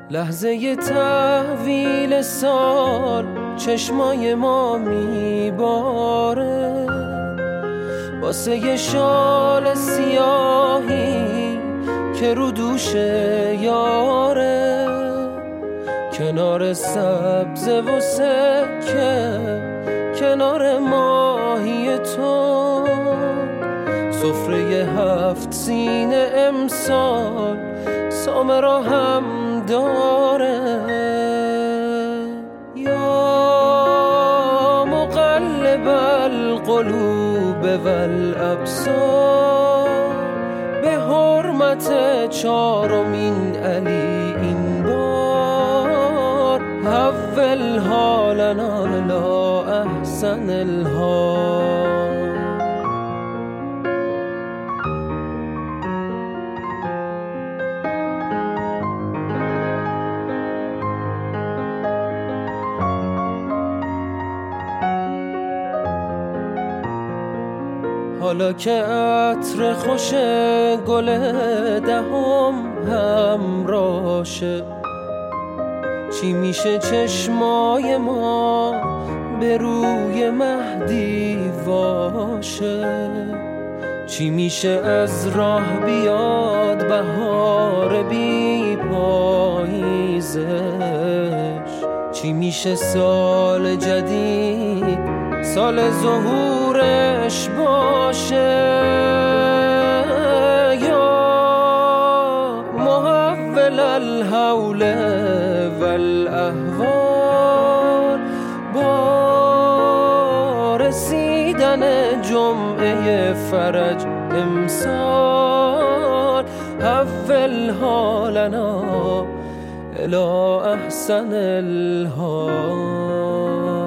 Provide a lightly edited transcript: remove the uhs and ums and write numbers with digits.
لحظه تحویل سال چشمای ما میباره، واسه یه شال سیاهی که رو دوش یاره، کنار سبز و سکه، کنار ماهی تو، سفره 7 سینه امسال سامه را هم داره. یا مقلب القلوب والابصار، به حرمت 4مین علی این بار، حول حالنا الی احسن الحال. حالا که عطر خوش گل 10 همراشه، چی میشه چشمای ما به روی مهدی واشه، چی میشه از راه بیاد بهار بی پاییزش، چی میشه سال جدید سال ظهورش باشه. یا محول الحول والاحوال، با رسیدن جمعه فرج امسال، حول حالنا الی احسن الحال.